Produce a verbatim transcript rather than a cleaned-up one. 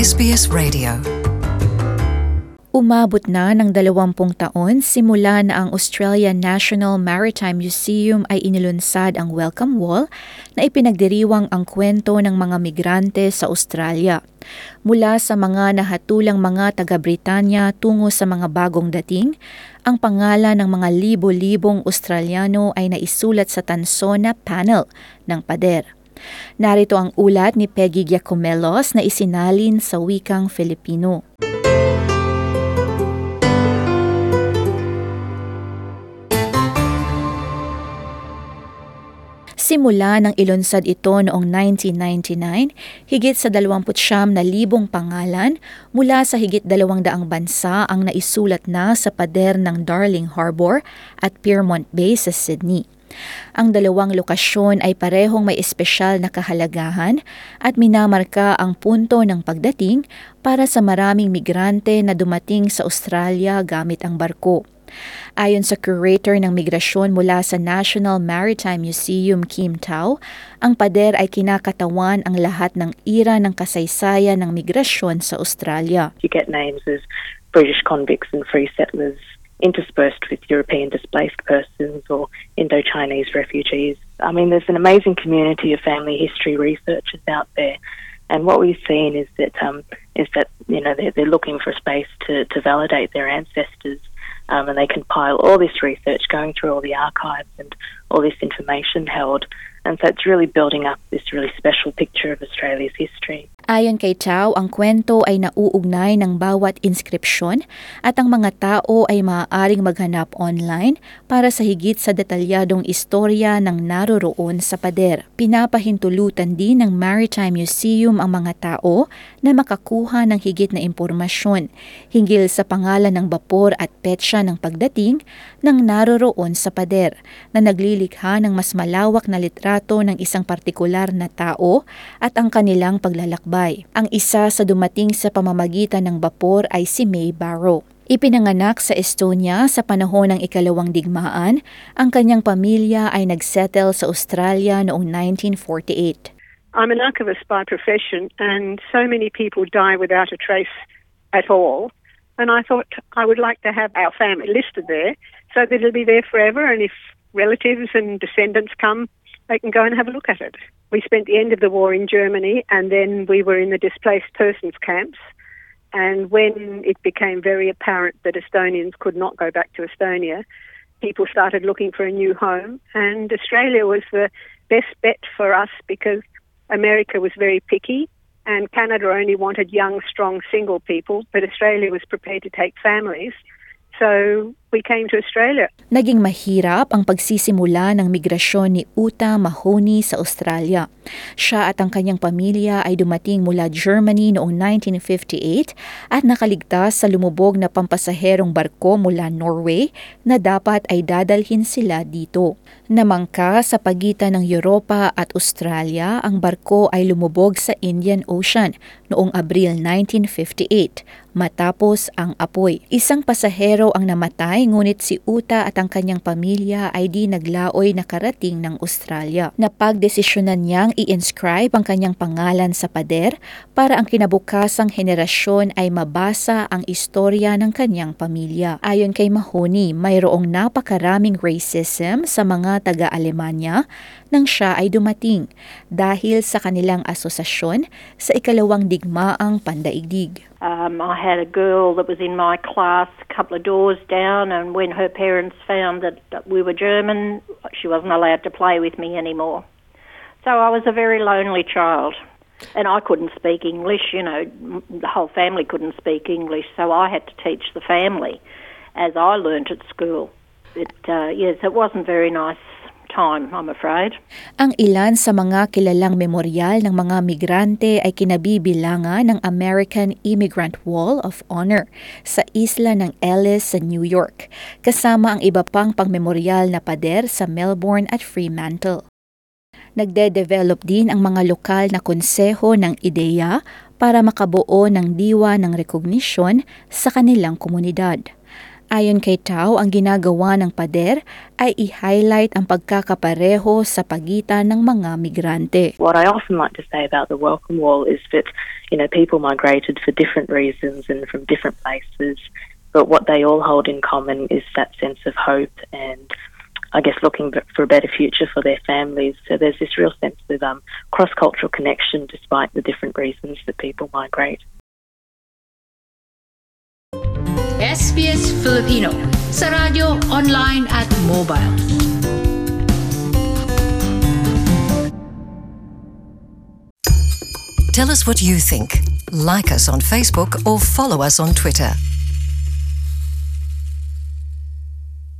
S B S Radio. Umabot na ng dalawampung taon simula na ang Australian National Maritime Museum ay inilunsad ang Welcome Wall na ipinagdiriwang ang kwento ng mga migrante sa Australia. Mula sa mga nahatulang mga taga-Britanya tungo sa mga bagong dating, ang pangalan ng mga libo-libong Australiano ay naisulat sa tanso na panel ng pader. Narito ang ulat ni Peggy Giacomellos na isinalin sa wikang Filipino. Simula nang ilunsad ito noong nineteen ninety-nine, higit sa dalawampu't siyam na libong pangalan mula sa higit dalawang daang bansa ang naisulat na sa pader ng Darling Harbour at Pyrmont Bay sa Sydney. Ang dalawang lokasyon ay parehong may espesyal na kahalagahan at minamarka ang punto ng pagdating para sa maraming migrante na dumating sa Australia gamit ang barko. Ayon sa curator ng migrasyon mula sa National Maritime Museum, Kim Tao, ang pader ay kinakatawan ang lahat ng ira ng kasaysayan ng migrasyon sa Australia. You get names as British convicts and free settlers interspersed with European displaced persons or Indo-Chinese refugees. I mean, there's an amazing community of family history researchers out there. And what we've seen is that um, is that you know they're, they're looking for a space to, to validate their ancestors. Um, and they compile all this research, going through all the archives and all this information held. And so it's really building up this really special picture of Australia's history. Ayon kay Tao, ang kwento ay nauugnay ng bawat inskripsyon at ang mga tao ay maaaring maghanap online para sa higit sa detalyadong istorya ng naroroon sa pader. Pinapahintulutan din ng Maritime Museum ang mga tao na makakuha ng higit na impormasyon hinggil sa pangalan ng bapor at petsa ng pagdating ng naroroon sa pader na naglilikha ng mas malawak na litrato ng isang partikular na tao at ang kanilang paglalakbay. Ang isa sa dumating sa pamamagitan ng bapor ay si May Barrow. Ipinanganak sa Estonia sa panahon ng ikalawang digmaan, ang kanyang pamilya ay nagsettle sa Australia noong nineteen forty-eight. I'm an archivist by profession and so many people die without a trace at all. And I thought I would like to have our family listed there so that it'll be there forever, and if relatives and descendants come, they can go and have a look at it. We spent the end of the war in Germany and then we were in the displaced persons camps. And when it became very apparent that Estonians could not go back to Estonia, people started looking for a new home. And Australia was the best bet for us because America was very picky and Canada only wanted young, strong, single people, but Australia was prepared to take families. So we came to Australia. Naging mahirap ang pagsisimula ng migrasyon ni Uta Mahoney sa Australia. Siya at ang kanyang pamilya ay dumating mula Germany noong nineteen fifty-eight at nakaligtas sa lumubog na pampasaherong barko mula Norway na dapat ay dadalhin sila dito. Namangka sa pagitan ng Europa at Australia, ang barko ay lumubog sa Indian Ocean noong Abril nineteen fifty-eight matapos ang apoy. Isang pasahero ang namatay, ngunit si Uta at ang kanyang pamilya ay di naglaoy na karating ng Australia. Napagdesisyonan niyang i-inscribe ang kanyang pangalan sa pader para ang kinabukasang henerasyon ay mabasa ang istorya ng kanyang pamilya. Ayon kay Mahoney, mayroong napakaraming racism sa mga taga-Alemanya nang siya ay dumating dahil sa kanilang asosasyon sa ikalawang digmaang pandaigdig. Um, I had a girl that was in my class a couple of doors down, and when her parents found that we were German, she wasn't allowed to play with me anymore. So I was a very lonely child. And I couldn't speak English, you know, the whole family couldn't speak English, so I had to teach the family as I learnt at school. It, uh, yes, it wasn't very nice time, I'm afraid. Ang ilan sa mga kilalang memoryal ng mga migrante ay kinabibilangan ng American Immigrant Wall of Honor sa isla ng Ellis sa New York, kasama ang iba pang pangmemoryal na pader sa Melbourne at Fremantle. Nagde-develop din ang mga lokal na konseho ng ideya para makabuo ng diwa ng rekognisyon sa kanilang komunidad. Ayon kay Tao, ang ginagawa ng pader ay i-highlight ang pagkakapareho sa pagitan ng mga migrante. What I often like to say about the Welcome Wall is that, you know, people migrated for different reasons and from different places, but what they all hold in common is that sense of hope and, I guess, looking for a better future for their families. So there's this real sense of um, cross-cultural connection despite the different reasons that people migrate. S B S Filipino sa radyo, online at mobile. Tell us what you think. Like us on Facebook or follow us on Twitter.